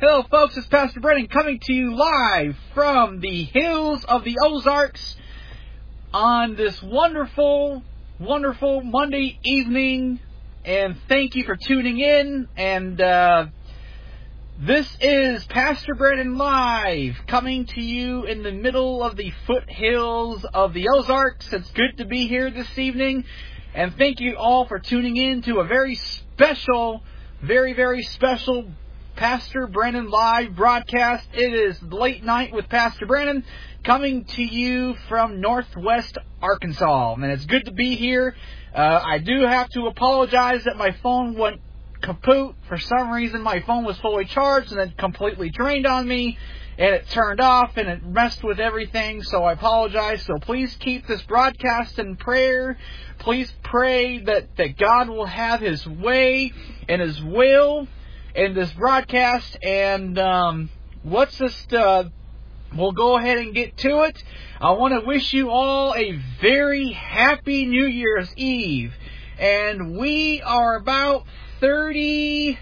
Hello, folks. It's Pastor Brennan coming to you live from the hills of the Ozarks on this wonderful, wonderful Monday evening. And thank you for tuning in. And this is Pastor Brennan live coming to you in the middle of the foothills of the Ozarks. It's good to be here this evening. And thank you all for tuning in to a very special, very, very special Pastor Brennan live broadcast. It is Late Night with Pastor Brennan coming to you from Northwest Arkansas. And it's good to be here. I do have to apologize that my phone went kaput. For some reason, my phone was fully charged and it completely drained on me. And it turned off and it messed with everything. So I apologize. So please keep this broadcast in prayer. Please pray that God will have His way and His will in this broadcast, and let's just we'll go ahead and get to it. I want to wish you all a very happy New Year's Eve, and we are about 33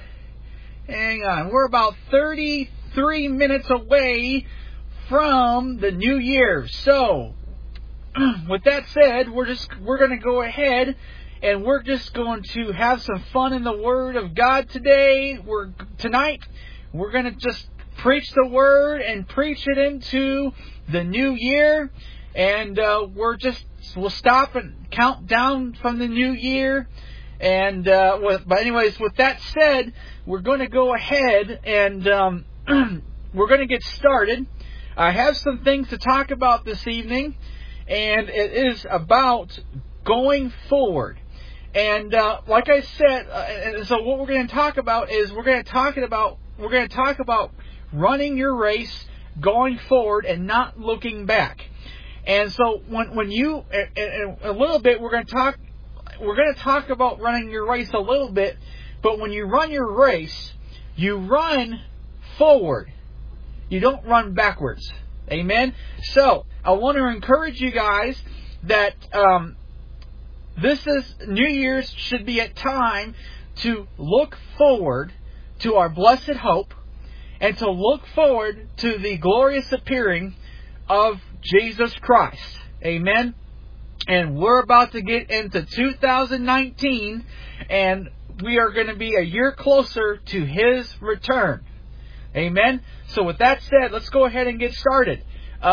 minutes away from the New Year. So with that said, we're going to go ahead and we're just going to have some fun in the Word of God today. Tonight, we're going to just preach the Word and preach it into the new year. And we'll stop and count down from the new year. And but anyways, with that said, we're going to go ahead and we're going to get started. I have some things to talk about this evening, and it is about going forward. And like I said, so what we're going to talk about is we're going to talk about running your race, going forward, and not looking back. And so when you a little bit, we're going to talk about running your race a little bit. But when you run your race, you run forward. You don't run backwards. Amen. So I want to encourage you guys that New Year's should be a time to look forward to our blessed hope and to look forward to the glorious appearing of Jesus Christ. Amen. And we're about to get into 2019, and we are going to be a year closer to His return. Amen. So with that said, let's go ahead and get started.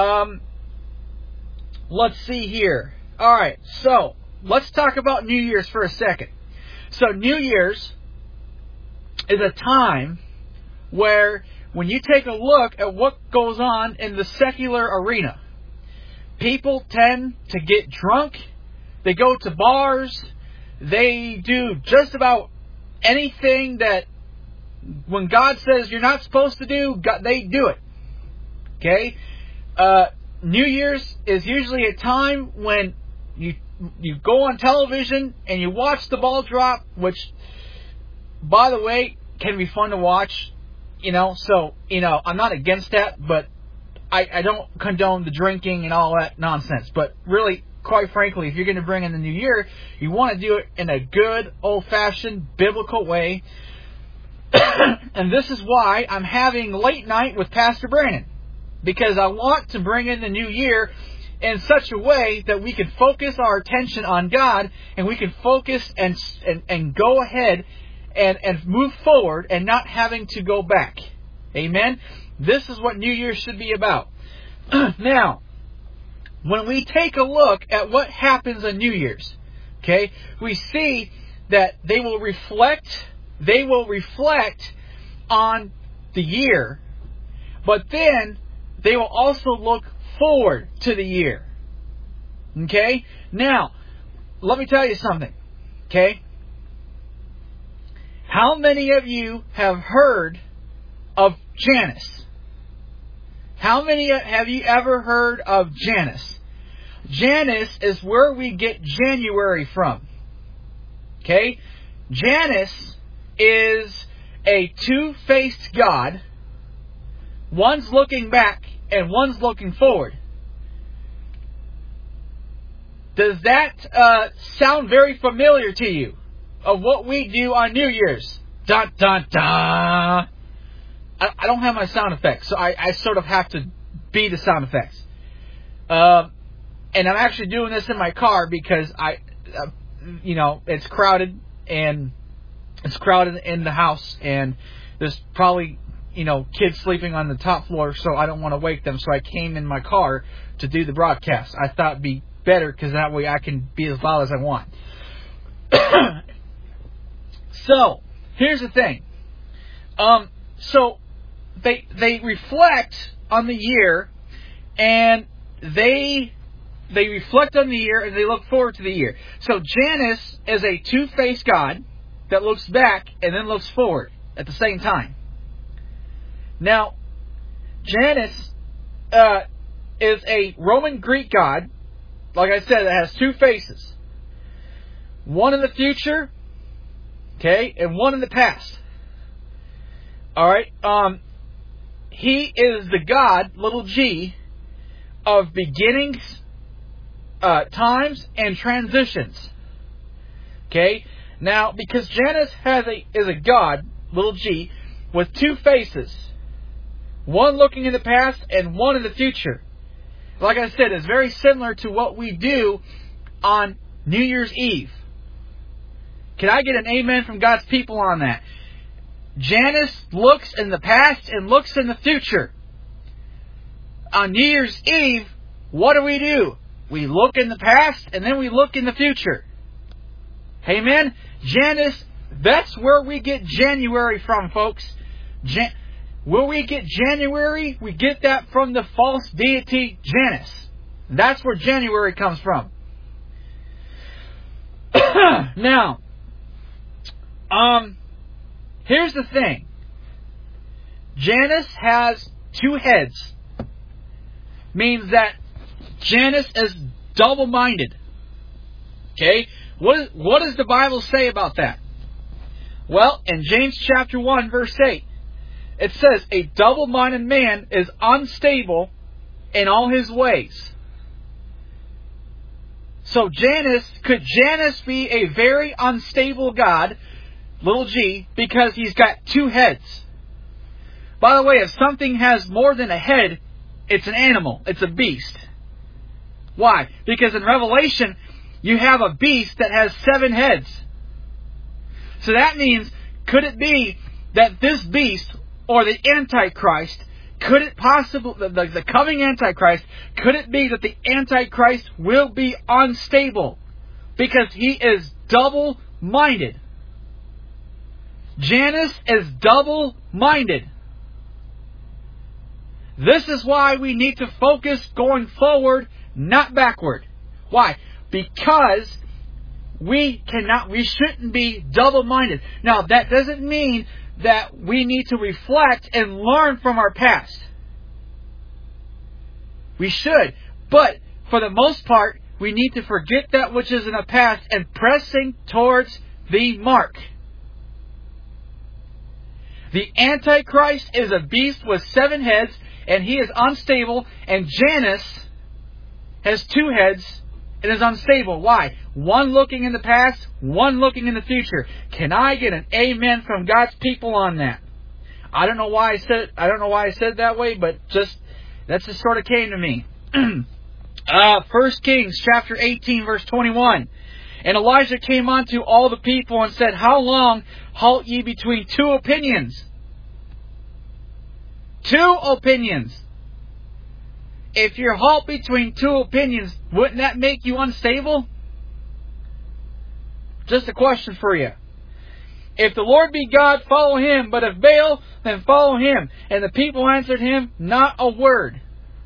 Let's see here. All right. So let's talk about New Year's for a second. So New Year's is a time where when you take a look at what goes on in the secular arena, people tend to get drunk, they go to bars, they do just about anything that when God says you're not supposed to do, they do it. Okay? New Year's is usually a time when you go on television and you watch the ball drop, which, by the way, can be fun to watch. So I'm not against that, but I don't condone the drinking and all that nonsense. But really, quite frankly, if you're going to bring in the new year, you want to do it in a good, old-fashioned, biblical way. And this is why I'm having Late Night with Pastor Brandon, because I want to bring in the new year in such a way that we can focus our attention on God, and we can focus and go ahead and move forward and not having to go back. Amen? This is what New Year should be about. Now, when we take a look at what happens on New Year's, okay, we see that they will reflect on the year, but then they will also look forward to the year. Okay? Now, let me tell you something. Okay? How many of you have heard of Janus? How many have you ever heard of Janus? Janus is where we get January from. Okay? Janus is a two-faced God. One's looking back and one's looking forward. Does that sound very familiar to you of what we do on New Year's? Dun, dun, dun. I don't have my sound effects, so I sort of have to be the sound effects. And I'm actually doing this in my car because it's crowded, and it's crowded in the house, and there's probably, kids sleeping on the top floor, so I don't want to wake them. So I came in my car to do the broadcast. I thought it'd be better because that way I can be as loud as I want. So here's the thing. So they reflect on the year, and they reflect on the year, and they look forward to the year. So Janus is a two-faced god that looks back and then looks forward at the same time. Now, Janus is a Roman Greek god, like I said, that has two faces. One in the future, okay, and one in the past. Alright, he is the god, little g, of beginnings, times, and transitions. Okay? Now, because Janus is a god, little g, with two faces, one looking in the past and one in the future. Like I said, it's very similar to what we do on New Year's Eve. Can I get an amen from God's people on that? Janus looks in the past and looks in the future. On New Year's Eve, what do? We look in the past and then we look in the future. Amen? Janus, that's where we get January from, folks. Where we get January, we get that from the false deity Janus. That's where January comes from. Now, here's the thing. Janus has two heads. Means that Janus is double-minded. Okay? What does the Bible say about that? Well, in James chapter 1, verse 8, it says, a double-minded man is unstable in all his ways. So could Janus be a very unstable god, little g, because he's got two heads? By the way, if something has more than a head, it's an animal. It's a beast. Why? Because in Revelation, you have a beast that has 7 heads. So that means, could it be that this beast, or the Antichrist, could it possibly, the coming Antichrist, could it be that the Antichrist will be unstable? Because he is double-minded. Janus is double-minded. This is why we need to focus going forward, not backward. Why? Because we shouldn't be double-minded. Now, that doesn't mean that we need to reflect and learn from our past. We should. But, for the most part, we need to forget that which is in the past and pressing towards the mark. The Antichrist is a beast with 7 heads, and he is unstable, and Janus has 2 heads and is unstable. Why? One looking in the past, one looking in the future. Can I get an amen from God's people on that? I don't know why I said it that way, but that just sort of came to me. 1 Kings chapter 18, verse 21. And Elijah came unto all the people and said, how long halt ye between 2 opinions? 2 opinions. If you're halt between 2 opinions, wouldn't that make you unstable? Just a question for you. If the Lord be God, follow Him. But if Baal, then follow him. And the people answered him, not a word.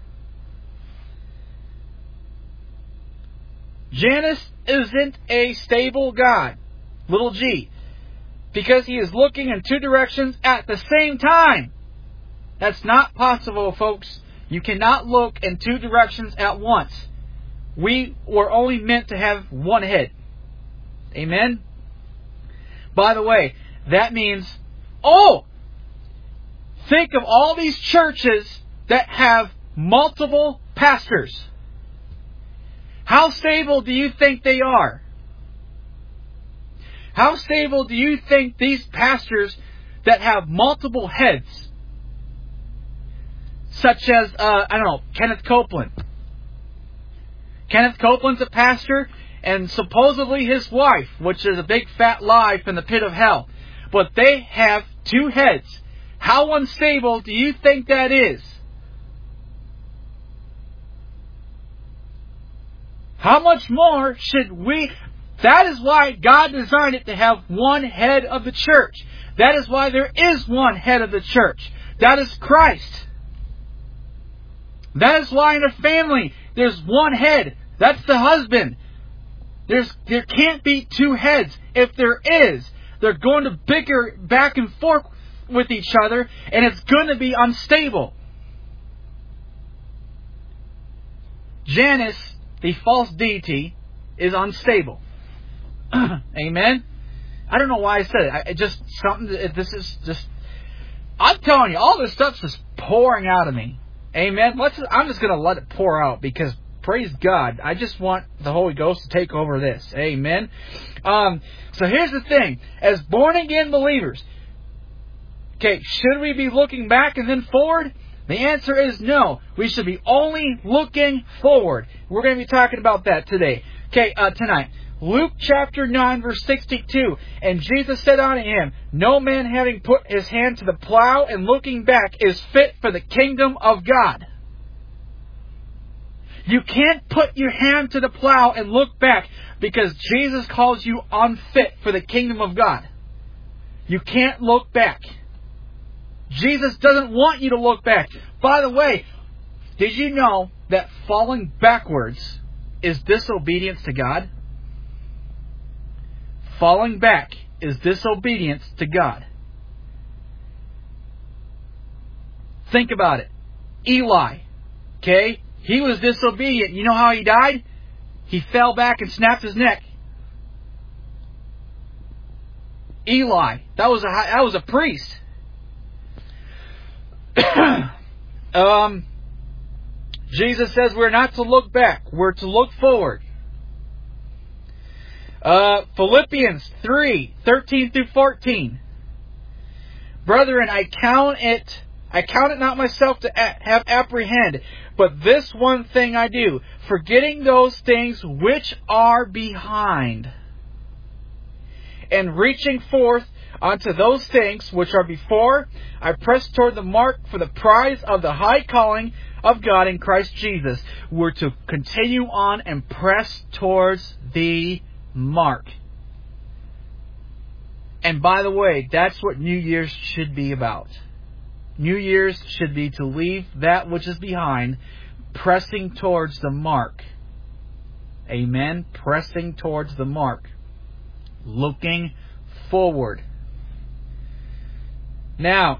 Janus isn't a stable God, little g, because he is looking in 2 directions at the same time. That's not possible, folks. You cannot look in 2 directions at once. We were only meant to have 1 head. Amen? By the way, that means, think of all these churches that have multiple pastors. How stable do you think they are? How stable do you think these pastors that have multiple heads such as, Kenneth Copeland. Kenneth Copeland's a pastor, and supposedly his wife, which is a big fat lie from the pit of hell. But they have 2 heads. How unstable do you think that is? How much more should we... That is why God designed it to have one head of the church. That is why there is one head of the church. That is Christ. That is why in a family there's one head. That's the husband. There can't be 2 heads. If there is, they're going to bicker back and forth with each other, and it's going to be unstable. Janus, the false deity, is unstable. Amen? I don't know why I said it. I'm telling you, all this stuff's just pouring out of me. Amen? I'm just going to let it pour out, because praise God, I just want the Holy Ghost to take over this. Amen? So here's the thing. As born-again believers, okay, should we be looking back and then forward? The answer is no. We should be only looking forward. We're going to be talking about that today. Okay, tonight. Luke chapter 9, verse 62. And Jesus said unto him, No man having put his hand to the plow and looking back is fit for the kingdom of God. You can't put your hand to the plow and look back, because Jesus calls you unfit for the kingdom of God. You can't look back. Jesus doesn't want you to look back. By the way, did you know that falling backwards is disobedience to God? Falling back is disobedience to God. Think about it. Eli, okay? He was disobedient. You know how he died? He fell back and snapped his neck. Eli, that was a priest. Jesus says we're not to look back. We're to look forward. Philippians 3:13 through 14. Brethren, I count it not myself to have apprehend, but this one thing I do, forgetting those things which are behind, and reaching forth unto those things which are before, I press toward the mark for the prize of the high calling of God in Christ Jesus. We're to continue on and press towards the mark. And by the way, that's what New Year's should be about. New Year's should be to leave that which is behind, pressing towards the mark. Amen? Pressing towards the mark. Looking forward. Now,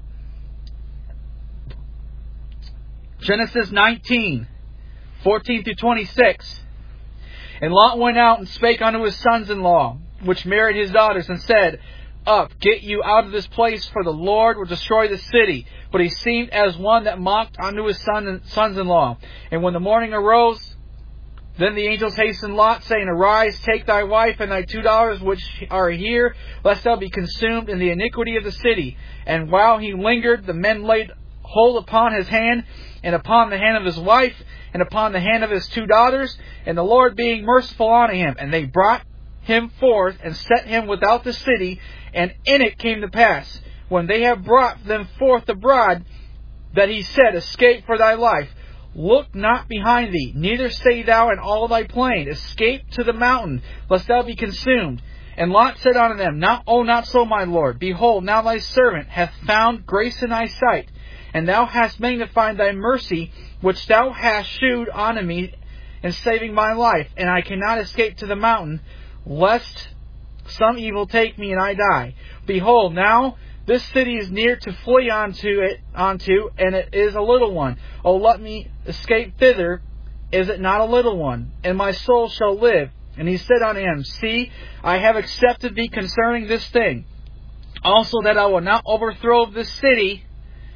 Genesis 19, 14 through 26. And Lot went out and spake unto his sons-in-law, which married his daughters, and said, Up, get you out of this place, for the Lord will destroy the city. But he seemed as one that mocked unto his sons-in-law. And when the morning arose, then the angels hastened Lot, saying, Arise, take thy wife and thy 2 daughters which are here, lest thou be consumed in the iniquity of the city. And while he lingered, the men laid hold upon his hand, and upon the hand of his wife, and upon the hand of his 2 daughters, and the Lord being merciful unto him. And they brought him forth, and set him without the city. And in it came to pass, when they have brought them forth abroad, that he said, Escape for thy life. Look not behind thee, neither stay thou in all thy plain. Escape to the mountain, lest thou be consumed. And Lot said unto them, Not so, my Lord. Behold, now thy servant hath found grace in thy sight, and thou hast magnified thy mercy, which thou hast shewed unto me in saving my life. And I cannot escape to the mountain, lest some evil take me and I die. Behold, now this city is near to flee unto, and it is a little one. O let me escape thither, is it not a little one? And my soul shall live. And he said unto him, See, I have accepted thee concerning this thing. Also that I will not overthrow this city,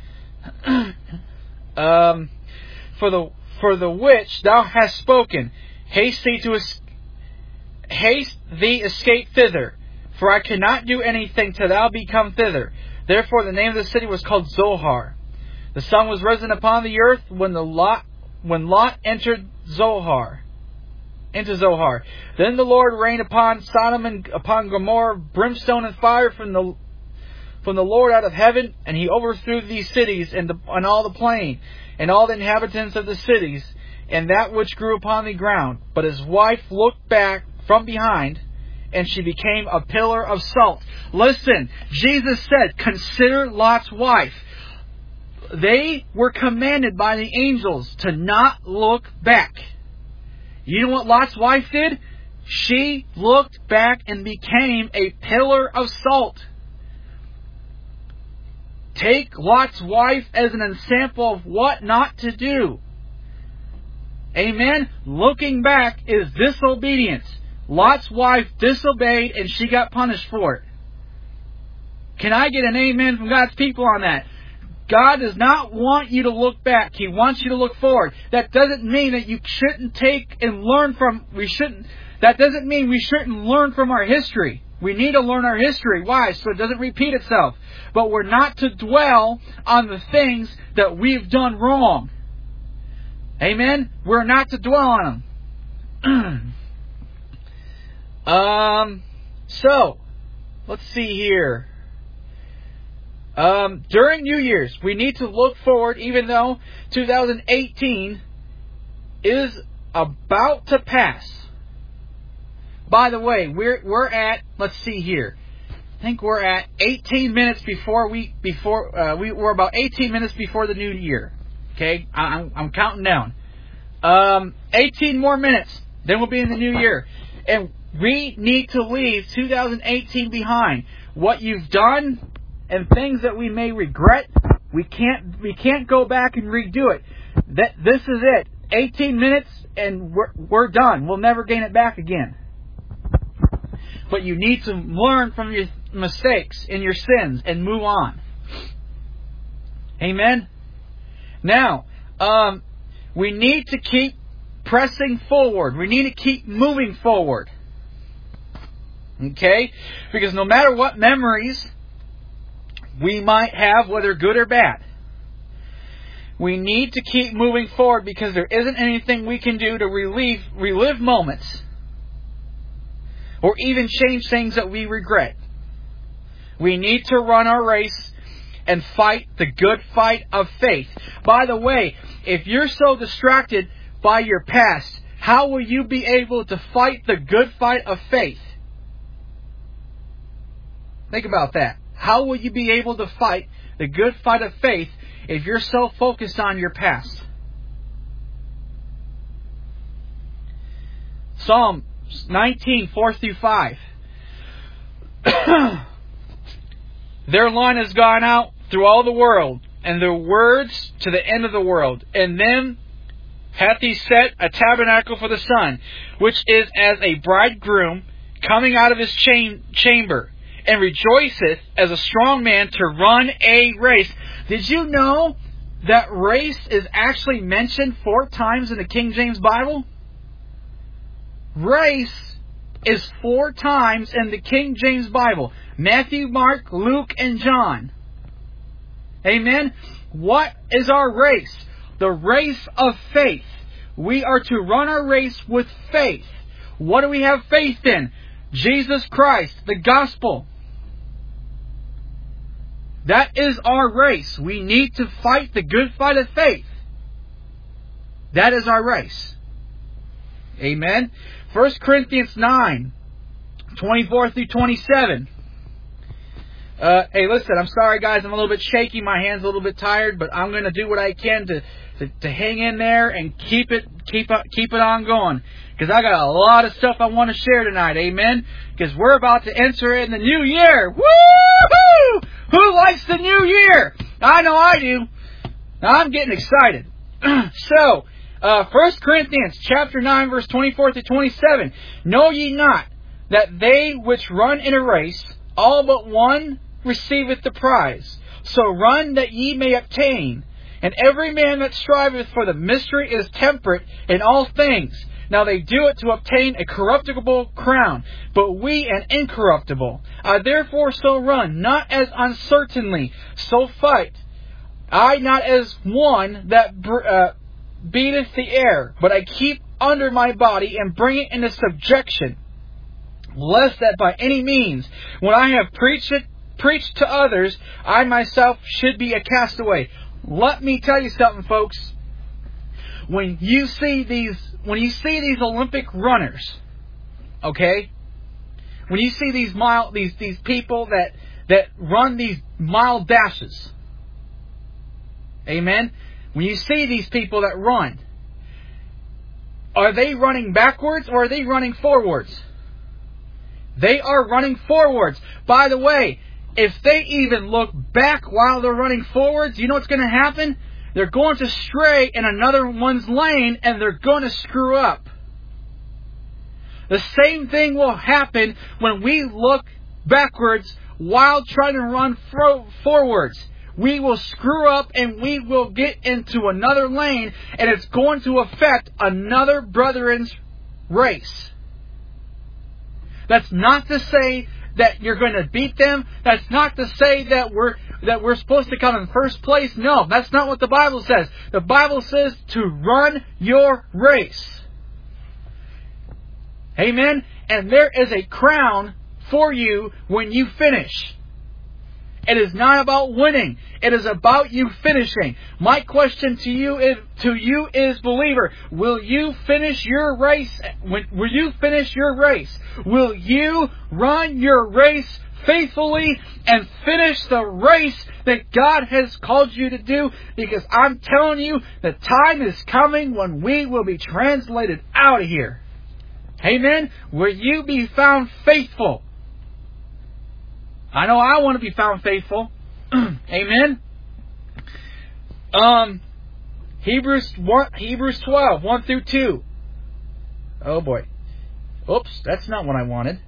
for the which thou hast spoken. Haste thee escape thither, for I cannot do anything till thou be come thither. Therefore the name of the city was called Zohar. The sun was risen upon the earth when Lot entered Zohar. Into Zohar. Then the Lord rained upon Sodom and upon Gomorrah brimstone and fire from the Lord out of heaven, and He overthrew these cities and all the plain, and all the inhabitants of the cities, and that which grew upon the ground. But his wife looked back from behind, and she became a pillar of salt. Listen, Jesus said, consider Lot's wife. They were commanded by the angels to not look back. You know what Lot's wife did? She looked back and became a pillar of salt. Take Lot's wife as an example of what not to do. Amen? Looking back is disobedience. Lot's wife disobeyed and she got punished for it. Can I get an amen from God's people on that? God does not want you to look back. He wants you to look forward. That doesn't mean that you shouldn't take and learn from... That doesn't mean we shouldn't learn from our history. We need to learn our history. Why? So it doesn't repeat itself. But we're not to dwell on the things that we've done wrong. Amen? We're not to dwell on them. So, let's see here. During New Year's, we need to look forward, even though 2018 is about to pass. By the way, we're at, let's see here. I think we're at 18 minutes we're about 18 minutes before the new year. Okay, I'm counting down. 18 more minutes, then we'll be in the new year, and we need to leave 2018 behind. What you've done and things that we may regret, we can't go back and redo it. This is it. 18 minutes and we're done. We'll never gain it back again. But you need to learn from your mistakes and your sins and move on. Amen? Now, we need to keep pressing forward. We need to keep moving forward. Okay? Because no matter what memories we might have, whether good or bad, we need to keep moving forward, because there isn't anything we can do to relive moments or even change things that we regret. We need to run our race and fight the good fight of faith. By the way, if you're so distracted by your past, how will you be able to fight the good fight of faith? Think about that. How will you be able to fight the good fight of faith if you're so focused on your past? Psalm 19, 4 through 5. Their line has gone out through all the world, and their words to the end of the world. And them hath He set a tabernacle for the sun, which is as a bridegroom coming out of his chamber, and rejoiceth as a strong man to run a race. Did you know that race is actually mentioned 4 times in the King James Bible? Race is 4 times in the King James Bible. Matthew, Mark, Luke, and John. Amen? What is our race? The race of faith. We are to run our race with faith. What do we have faith in? Jesus Christ, the gospel. That is our race. We need to fight the good fight of faith. That is our race. Amen. 1 Corinthians 9, 24 through 27. Hey, listen, I'm sorry, guys. I'm a little bit shaky. My hand's a little bit tired, but I'm going to do what I can to hang in there and keep it on going. Because I got a lot of stuff I want to share tonight. Amen. Because we're about to enter in the new year. Woo-hoo! Who likes the new year? I know I do. Now I'm getting excited. So, 1 Corinthians chapter 9, verse 24 to 27. Know ye not that they which run in a race, all but one receiveth the prize? So run that ye may obtain. And every man that striveth for the mystery is temperate in all things. Now they do it to obtain a corruptible crown, but we an incorruptible. I therefore so run, not as uncertainly, so fight, I not as one that beateth the air, but I keep under my body and bring it into subjection, lest that by any means, when I have preached to others, I myself should be a castaway. Let me tell you something, folks. When you see these Olympic runners, okay? When you see these people that run these mile dashes, amen? When you see these people that run, are they running backwards or are they running forwards? They are running forwards. By the way, if they even look back while they're running forwards, you know what's going to happen? They're going to stray in another one's lane and they're going to screw up. The same thing will happen when we look backwards while trying to run forwards. We will screw up and we will get into another lane, and it's going to affect another brethren's race. That's not to say that you're going to beat them. That's not to say that we're supposed to come in first place. No, that's not what the Bible says. The Bible says to run your race. Amen? And there is a crown for you when you finish. It is not about winning. It is about you finishing. My question to you is, believer, will you finish your race? Will you finish your race? Will you run your race faithfully and finish the race that God has called you to do? Because I'm telling you, the time is coming when we will be translated out of here. Amen? Will you be found faithful? I know I want to be found faithful. Amen? Hebrews 12, 1 through 2. Oh boy. Oops, that's not what I wanted.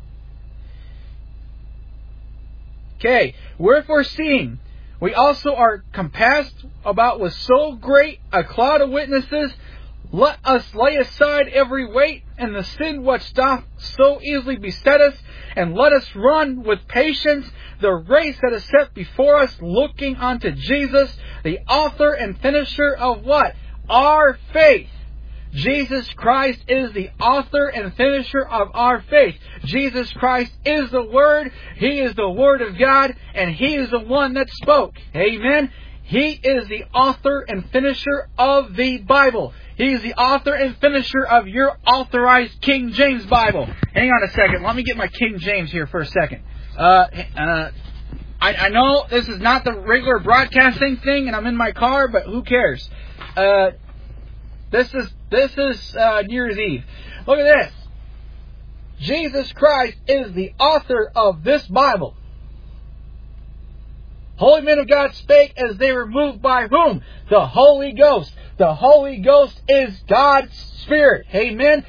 Okay. Wherefore seeing we also are compassed about with so great a cloud of witnesses, let us lay aside every weight and the sin which doth so easily beset us, and let us run with patience the race that is set before us, looking unto Jesus, the author and finisher of what? Our faith. Jesus Christ is the author and finisher of our faith. Jesus Christ is the Word. He is the Word of God, and He is the one that spoke. Amen? He is the author and finisher of the Bible. He is the author and finisher of your authorized King James Bible. Hang on a second. Let me get my King James here for a second. I know this is not the regular broadcasting thing, and I'm in my car, but who cares? This is New Year's Eve. Look at this. Jesus Christ is the author of this Bible. Holy men of God spake as they were moved by whom? The Holy Ghost. The Holy Ghost is God's Spirit. Amen.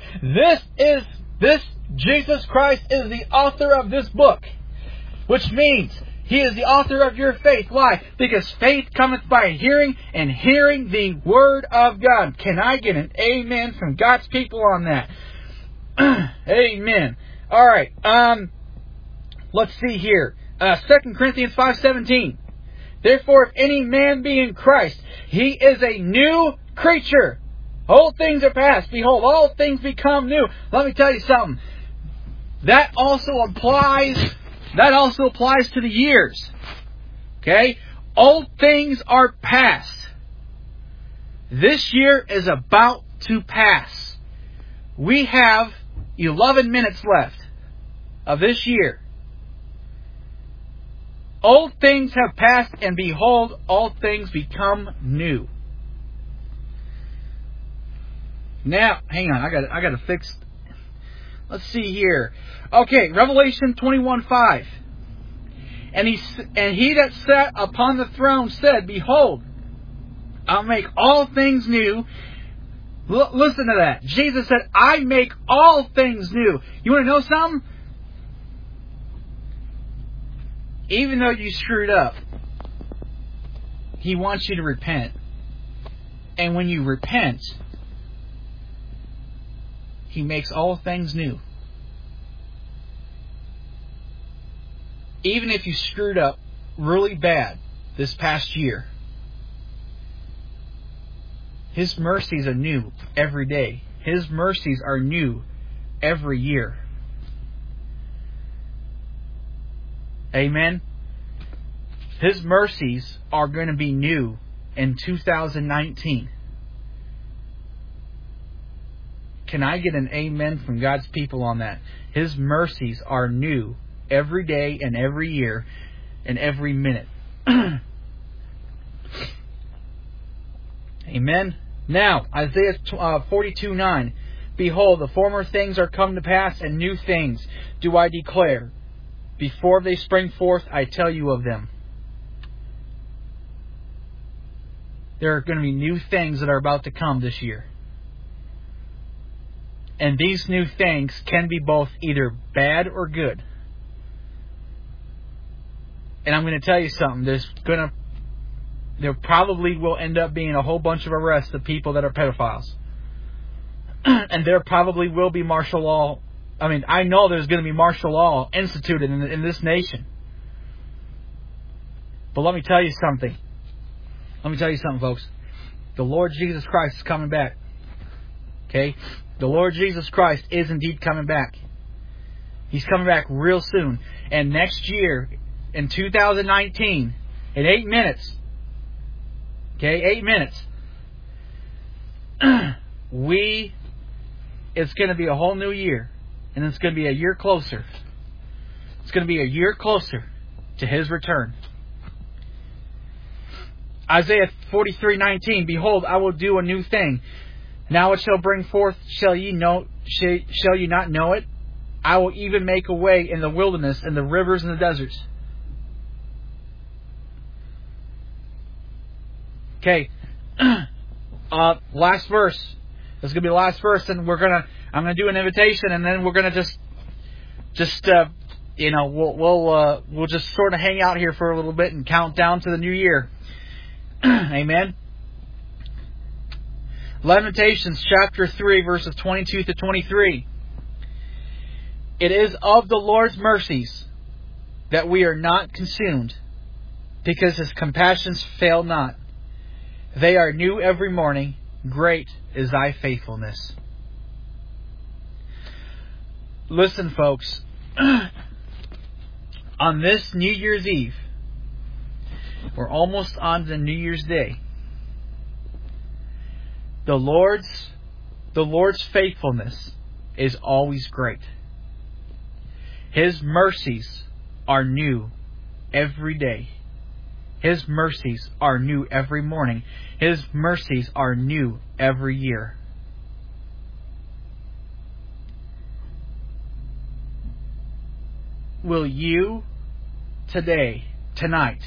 Jesus Christ is the author of this book. Which means He is the author of your faith. Why? Because faith cometh by hearing, and hearing the Word of God. Can I get an amen from God's people on that? Amen. Alright. Let's see here. 2 Corinthians 5:17. Therefore, if any man be in Christ, he is a new creature. Old things are past. Behold, all things become new. Let me tell you something. That also applies to the years. Okay? Old things are past. This year is about to pass. We have 11 minutes left of this year. Old things have passed, and behold, all things become new. Now, hang on, I gotta fix. Let's see here. Okay, Revelation 21:5. And he that sat upon the throne said, Behold, I'll make all things new. Listen to that. Jesus said, I make all things new. You want to know something? Even though you screwed up, He wants you to repent. And when you repent, He makes all things new. Even if you screwed up really bad this past year, His mercies are new every day. His mercies are new every year. Amen. His mercies are going to be new in 2019. Can I get an amen from God's people on that? His mercies are new every day and every year and every minute. Amen. Now, Isaiah 42:9. Behold, the former things are come to pass, and new things do I declare. Before they spring forth, I tell you of them. There are going to be new things that are about to come this year. And these new things can be both either bad or good. And I'm going to tell you something. There probably will end up being a whole bunch of arrests of people that are pedophiles. And there probably will be martial law. I mean, I know there's going to be martial law instituted in this nation. But let me tell you something. Let me tell you something, folks. The Lord Jesus Christ is coming back. Okay? The Lord Jesus Christ is indeed coming back. He's coming back real soon. And next year, in 2019, in 8 minutes, okay, 8 minutes, it's going to be a whole new year. And it's going to be a year closer. It's going to be a year closer to His return. Isaiah 43:19. Behold, I will do a new thing. Now it shall bring forth. Shall ye not know it? I will even make a way in the wilderness and the rivers in the deserts. Okay. Last verse. This is going to be the last verse, and I'm going to do an invitation, and then we're going to we'll just sort of hang out here for a little bit and count down to the new year. Amen. Lamentations chapter 3 verses 22 to 23. It is of the Lord's mercies that we are not consumed, because His compassions fail not. They are new every morning. Great is Thy faithfulness. Listen, folks. On this New Year's Eve, we're almost on to New Year's Day. The Lord's faithfulness is always great. His mercies are new every day. His mercies are new every morning. His mercies are new every year. Will you tonight,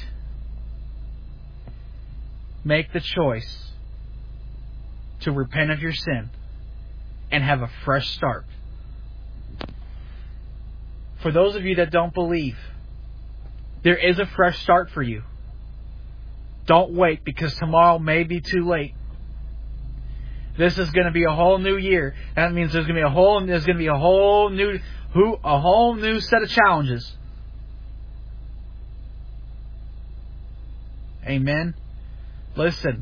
make the choice to repent of your sin and have a fresh start? For those of you that don't believe, there is a fresh start for you. Don't wait, because tomorrow may be too late. This is going to be a whole new year. That means there's going to be a whole new set of challenges. Amen. Listen.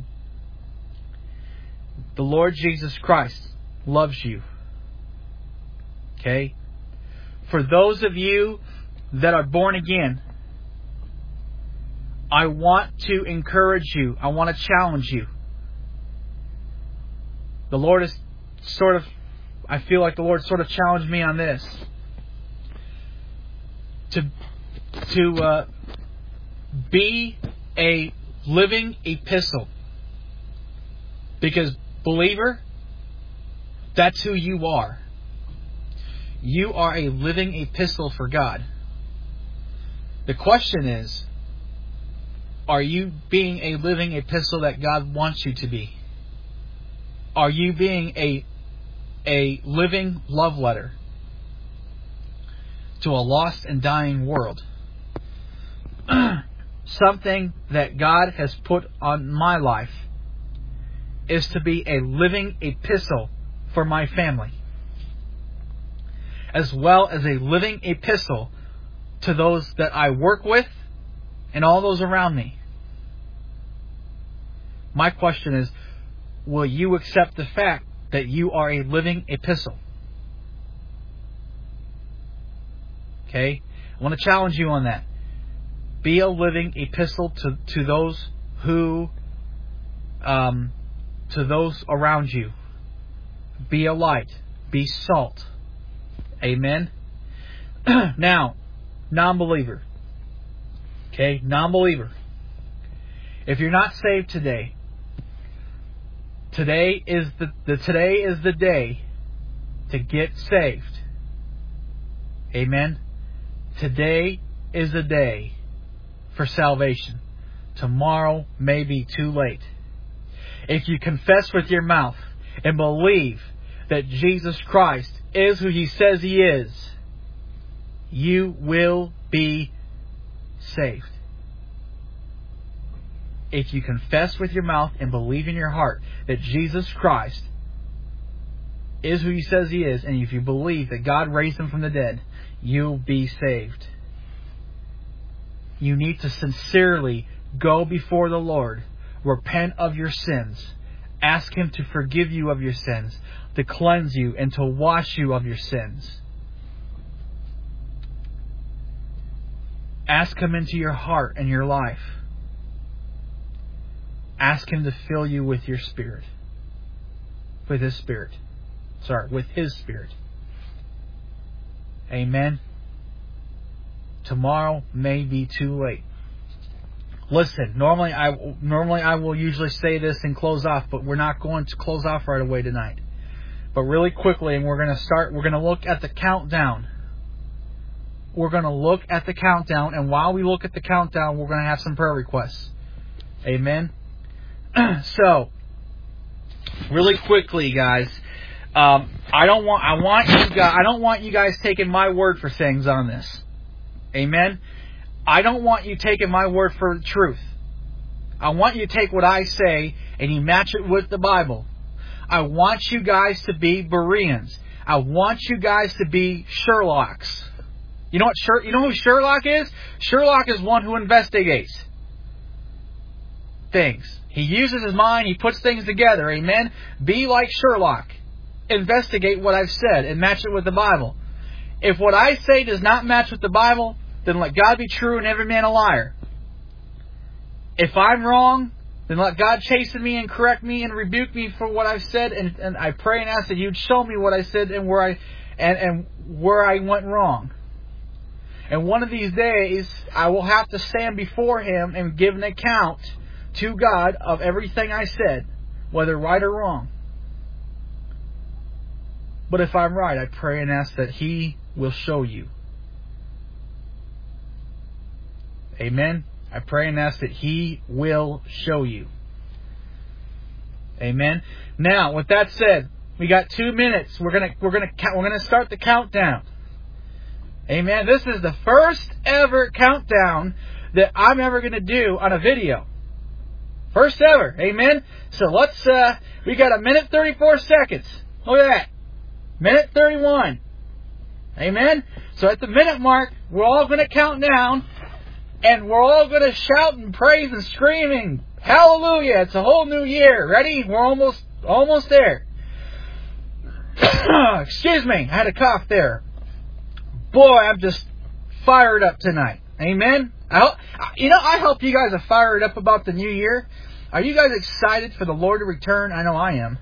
The Lord Jesus Christ loves you. Okay? For those of you that are born again, I want to encourage you. I want to challenge you. The Lord is I feel like the Lord sort of challenged me on this. To be a living epistle. Because, believer, that's who you are. You are a living epistle for God. The question is, are you being a living epistle that God wants you to be? Are you being a living love letter to a lost and dying world? Something that God has put on my life is to be a living epistle for my family, as well as a living epistle to those that I work with and all those around me. My question is, will you accept the fact that you are a living epistle? Okay? I want to challenge you on that. Be a living epistle to those who, to those around you. Be a light. Be salt. Amen? Now, non-believer. Okay? Non-believer. If you're not saved today, today is the day to get saved. Amen? Today is the day for salvation. Tomorrow may be too late. If you confess with your mouth and believe that Jesus Christ is who He says He is, you will be saved. If you confess with your mouth and believe in your heart that Jesus Christ is who He says He is, and if you believe that God raised Him from the dead, you'll be saved. You need to sincerely go before the Lord, repent of your sins, ask Him to forgive you of your sins, to cleanse you and to wash you of your sins. Ask Him into your heart and your life. Ask Him to fill you with your spirit. With His Spirit. With His Spirit. Amen. Tomorrow may be too late. Listen, normally I will usually say this and close off, but we're not going to close off right away tonight. But really quickly, and we're going to look at the countdown. We're going to look at the countdown, and while we look at the countdown, we're going to have some prayer requests. Amen. So, really quickly, guys, I don't want you guys taking my word for things on this. Amen. I don't want you taking my word for the truth. I want you to take what I say and you match it with the Bible. I want you guys to be Bereans. I want you guys to be Sherlocks. You know who Sherlock is? Sherlock is one who investigates things. He uses his mind, he puts things together. Amen. Be like Sherlock. Investigate what I've said and match it with the Bible. If what I say does not match with the Bible, then let God be true and every man a liar. If I'm wrong, then let God chasten me and correct me and rebuke me for what I've said. And I pray and ask that You'd show me what I said and where I went wrong. And one of these days, I will have to stand before Him and give an account to God of everything I said, whether right or wrong. But if I'm right, I pray and ask that He will show you. Amen. I pray and ask that He will show you. Amen. Now, with that said, we got 2 minutes. We're gonna start the countdown. Amen. This is the first ever countdown that I'm ever gonna do on a video. First ever. Amen. So we got 1 minute 34 seconds. Look at that. 1:31. Amen. So at the minute mark, we're all gonna count down. And we're all going to shout and praise and screaming, hallelujah, it's a whole new year. Ready? We're almost there. Excuse me, I had a cough there. Boy, I'm just fired up tonight. Amen? I hope you guys are fired up about the new year. Are you guys excited for the Lord to return? I know I am.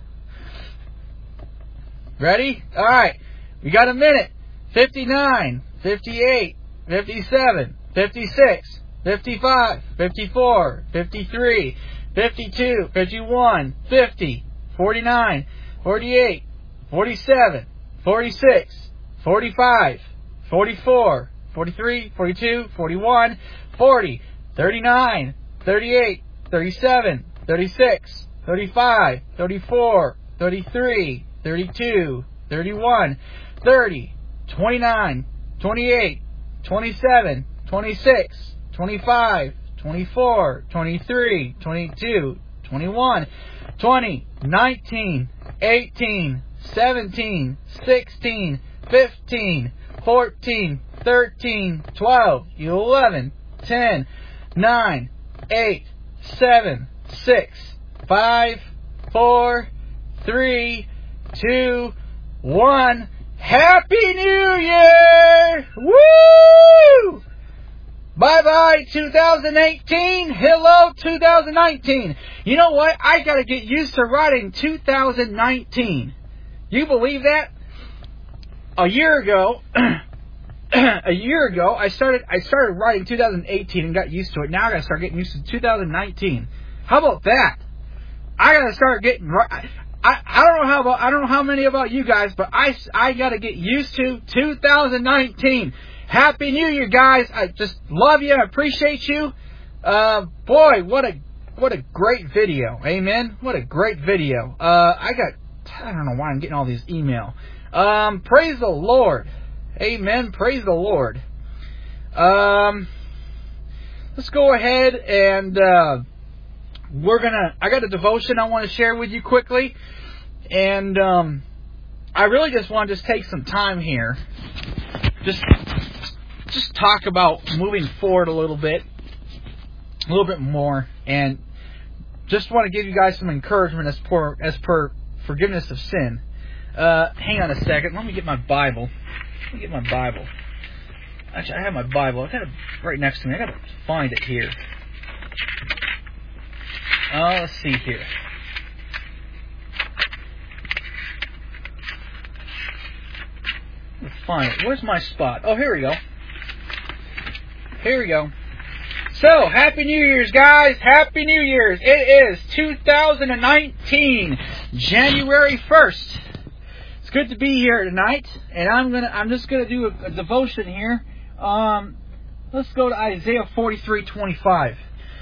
Ready? Alright, we got 1 minute. 59, 58, 57, 56, 55, 54, 53, 52, 51, 50, 49, 48, 47, 46, 45, 44, 43, 42, 41, 40, 39, 38, 37, 36, 35, 34, 33, 32, 31, 30, 29, 28, 27, 26, 25, 24, 23, 22, 21, 20, 19, 18, 17, 16, 15, 14, 13, 12, 11, 10, 9, 8, 7, 6, 5, 4, 3, 2, 1. Happy New Year! Woo! Bye-bye 2018. Hello 2019. You know what? I got to get used to writing 2019. You believe that? A year ago, I started writing 2018 and got used to it. Now I got to start getting used to 2019. How about that? I got to start getting. I don't know how many about you guys, but I got to get used to 2019. Happy New Year, guys! I just love you. I appreciate you. Boy, what a great video. Amen. What a great video. I don't know why I'm getting all these email. Praise the Lord. Amen. Praise the Lord. Let's go ahead and I got a devotion I want to share with you quickly, and I really just want to take some time here, just talk about moving forward a little bit more, and just want to give you guys some encouragement as per forgiveness of sin. Hang on a second. Let me get my Bible. Actually, I have my Bible. I got it right next to me. I got to find it here. Let's see here. Let's find it. Where's my spot? Oh, here we go. So, Happy New Year's, guys. Happy New Year's. It is 2019, January 1st. It's good to be here tonight, and I'm just gonna do a devotion here. Let's go to Isaiah 43:25.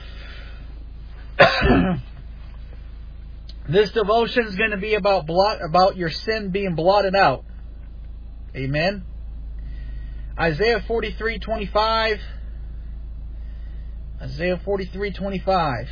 This devotion is going to be about your sin being blotted out. Amen. Isaiah 43:25. Isaiah 43:25.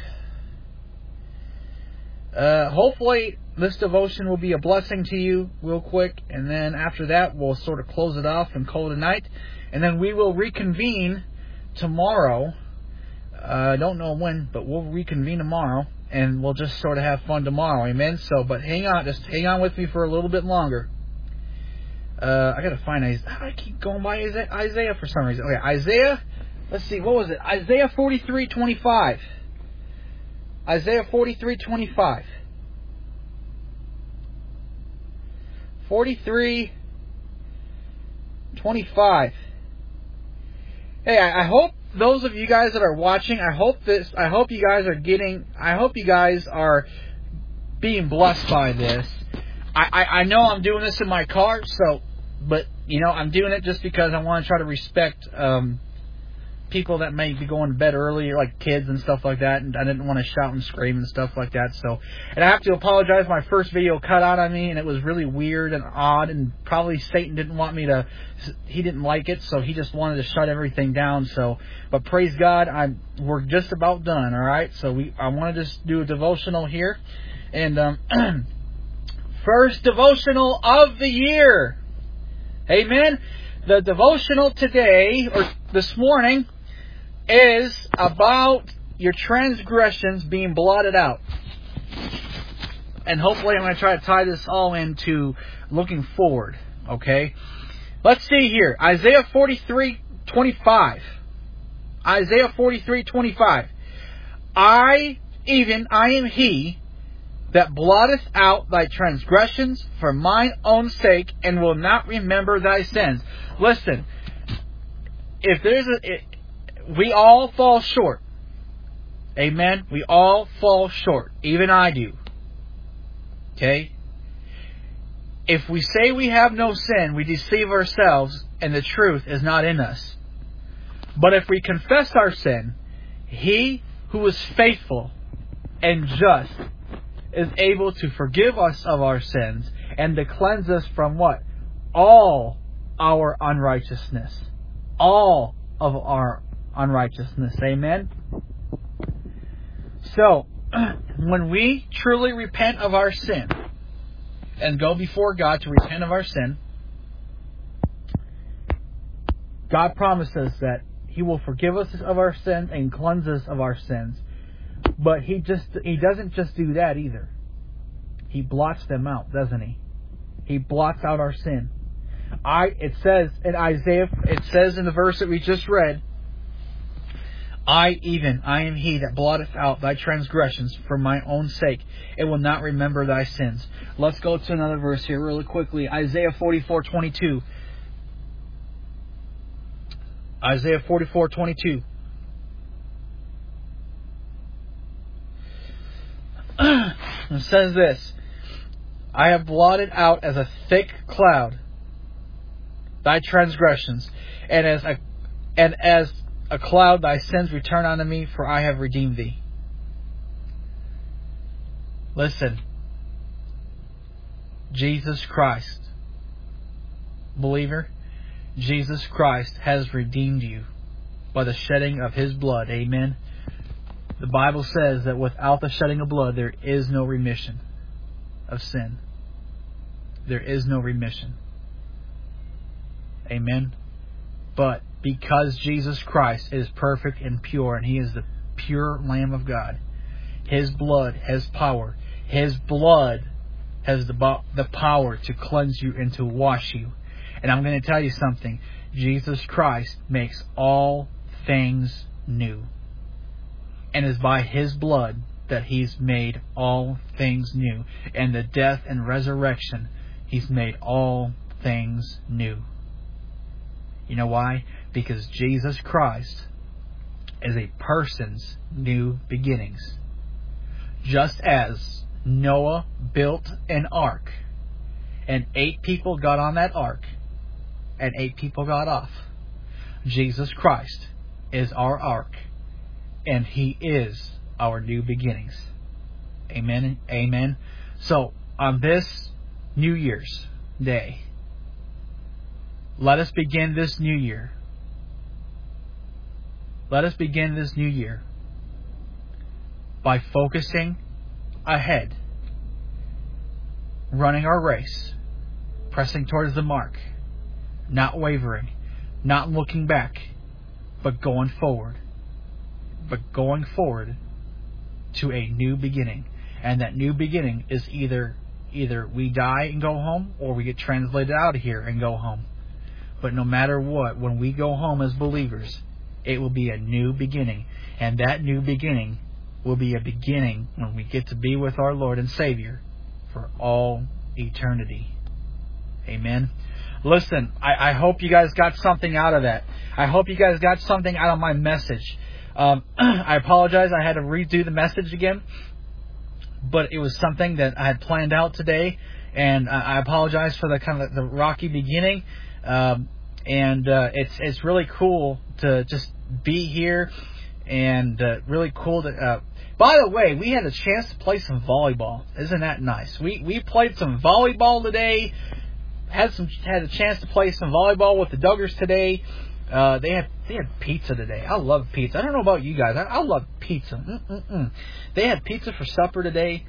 Hopefully this devotion will be a blessing to you real quick, and then after that we'll sort of close it off and call it a night, and then we will reconvene tomorrow. I don't know when, but we'll reconvene tomorrow, and we'll just sort of have fun tomorrow. Amen. So, but hang on with me for a little bit longer. I gotta find Isaiah. I keep going by Isaiah for some reason. Okay, Isaiah. Let's see, what was it? Isaiah 43:25. Isaiah 43:25. 43:25. Hey, I hope those of you guys that are watching, I hope you guys are being blessed by this. I know I'm doing this in my car, but I'm doing it just because I want to try to respect people that may be going to bed early, like kids and stuff like that, and I didn't want to shout and scream and stuff like that. So, and I have to apologize. My first video cut out on me, and it was really weird and odd, and probably Satan didn't want me to. He didn't like it, so he just wanted to shut everything down. So, but praise God, we're just about done. All right, so I want to just do a devotional here, and first devotional of the year. Amen. The devotional today or this morning is about your transgressions being blotted out. And hopefully I'm going to try to tie this all into looking forward. Okay? Let's see here. Isaiah 43:25. Isaiah 43:25. I am he that blotteth out thy transgressions for mine own sake, and will not remember thy sins. Listen, we all fall short. Amen? We all fall short. Even I do. Okay? If we say we have no sin, we deceive ourselves, and the truth is not in us. But if we confess our sin, He who is faithful and just is able to forgive us of our sins and to cleanse us from what? All our unrighteousness. All of our unrighteousness. Amen? So, when we truly repent of our sin and go before God to repent of our sin, God promises that He will forgive us of our sins and cleanse us of our sins. But He doesn't just do that either. He blots them out, doesn't He? He blots out our sin. It says in Isaiah, it says in the verse that we just read, I am He that blotteth out thy transgressions for my own sake. It will not remember thy sins. Let's go to another verse here really quickly. Isaiah 44:22. Isaiah 44:22. It says this, I have blotted out as a thick cloud thy transgressions, and as a cloud thy sins return unto me, for I have redeemed thee. Listen, Jesus Christ, believer, Jesus Christ has redeemed you by the shedding of His blood. Amen. The Bible says that without the shedding of blood, there is no remission of sin. There is no remission. Amen. But because Jesus Christ is perfect and pure, and He is the pure Lamb of God, His blood has power. His blood has the power to cleanse you and to wash you. And I'm going to tell you something. Jesus Christ makes all things new. And it's by His blood that He's made all things new. And the death and resurrection, He's made all things new. You know why? Because Jesus Christ is a person's new beginnings. Just as Noah built an ark, and 8 people got on that ark, and 8 people got off. Jesus Christ is our ark, and He is our new beginnings. Amen. Amen. So, on this New Year's Day, let us begin this new year. Let us begin this new year by focusing ahead, running our race, pressing towards the mark, not wavering, not looking back, but going forward. But going forward to a new beginning. And that new beginning is either we die and go home, or we get translated out of here and go home. But no matter what, when we go home as believers, it will be a new beginning. And that new beginning will be a beginning when we get to be with our Lord and Savior for all eternity. Amen. Listen, I hope you guys got something out of that. I hope you guys got something out of my message. I apologize, I had to redo the message again. But it was something that I had planned out today. And I apologize for the kind of the rocky beginning. It's really cool to just be here, and really cool to. By the way, we had a chance to play some volleyball. Isn't that nice? We played some volleyball today. Had a chance to play some volleyball with the Duggars today. They had pizza today. I love pizza. I don't know about you guys. I love pizza. They had pizza for supper today.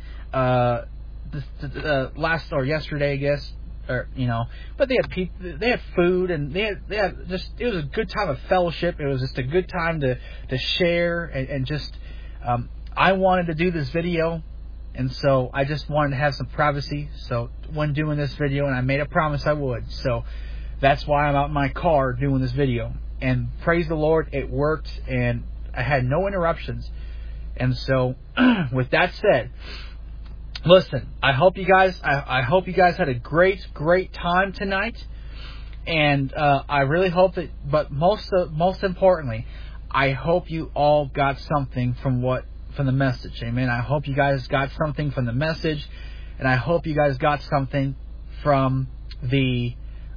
Yesterday, I guess. But they had food, and they had just, it was a good time of fellowship. It was just a good time to share, and just I wanted to do this video, and so I just wanted to have some privacy. So when doing this video, and I made a promise I would, so that's why I'm out in my car doing this video. And praise the Lord, it worked, and I had no interruptions. And so with that said, listen, I hope you guys had a great time tonight, and I really hope that. But most importantly, I hope you all got something from the message. Amen. I hope you guys got something from the message, and I hope you guys got something from the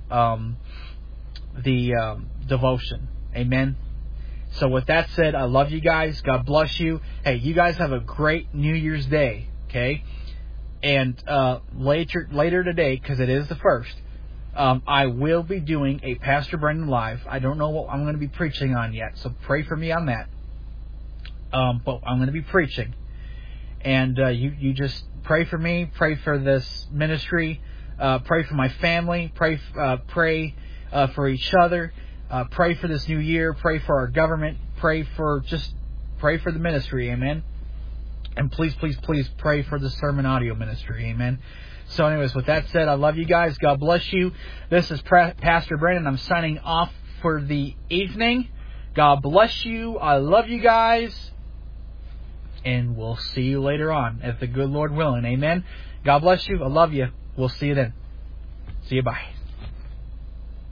devotion. Amen. So with that said, I love you guys. God bless you. Hey, you guys have a great New Year's Day. Okay. And later today, because it is the 1st, I will be doing a Pastor Brendan Live. I don't know what I'm going to be preaching on yet, so pray for me on that. But I'm going to be preaching. And you just pray for me, pray for this ministry, pray for my family, pray for each other, pray for this new year, pray for our government, pray for the ministry. Amen. And please, please, please pray for the Sermon Audio Ministry. Amen. So anyways, with that said, I love you guys. God bless you. This is Pastor Brandon. I'm signing off for the evening. God bless you. I love you guys. And we'll see you later on, if the good Lord willing. Amen. God bless you. I love you. We'll see you then. See you. Bye.